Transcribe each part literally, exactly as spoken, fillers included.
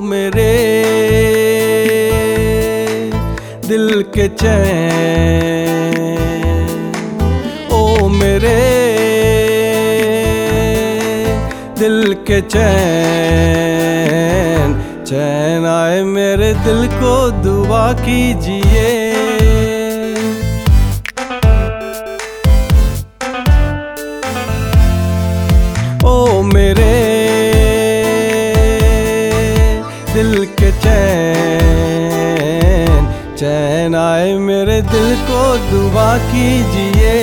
मेरे दिल के चैन, ओ मेरे दिल के चैन, चैन आए मेरे दिल को दुआ कीजिए। ओ मेरे दिल के चैन, चैन आए मेरे दिल को दुआ कीजिए।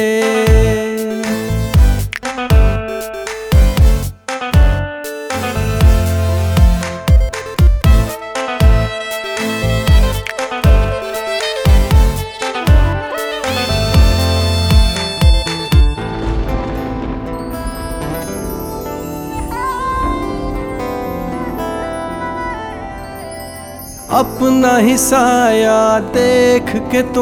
अपना ही साया देख के तुम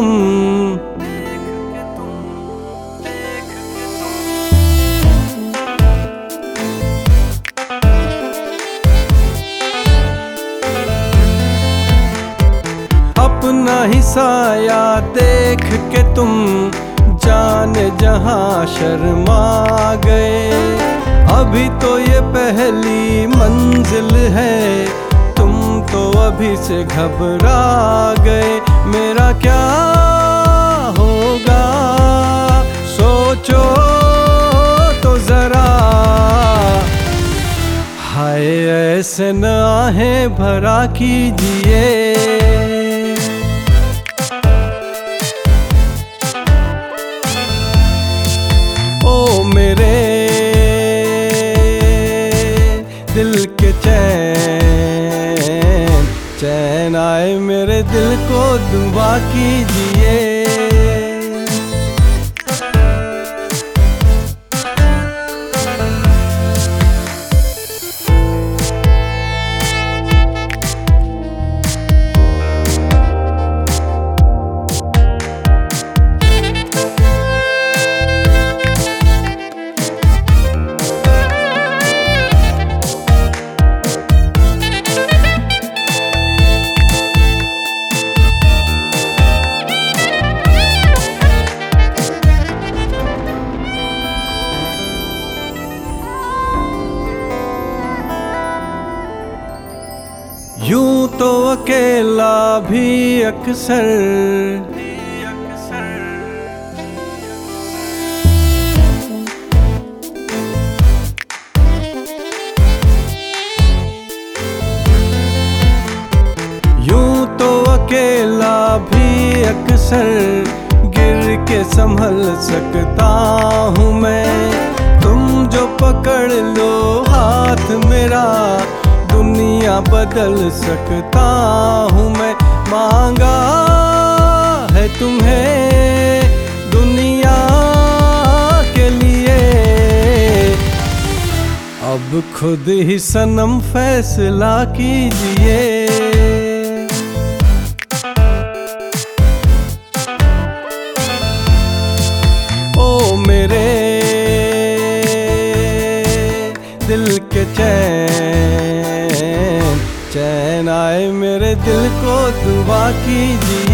अपना ही साया देख के तुम जाने जहां शर्मा गए। अभी तो ये पहली मंजिल है, तो अभी से घबरा गए। मेरा क्या होगा सोचो तो जरा, हाय ऐसे न आहें भरा कीजिए। ओ मेरे दिल के चैन, चैन आए मेरे दिल को दुआ कीजिए। यूं तो अकेला भी अक्सर यूं तो अकेला भी अक्सर गिर के संभल सकता हूँ मैं। तुम जो पकड़ लो हाथ मेरा, दुनिया बदल सकता हूँ मैं। मांगा है तुम्हें दुनिया के लिए, अब खुद ही सनम फैसला कीजिए। ओ मेरे दिल के चैन, चैन आए मेरे दिल को दुआ कीजिए।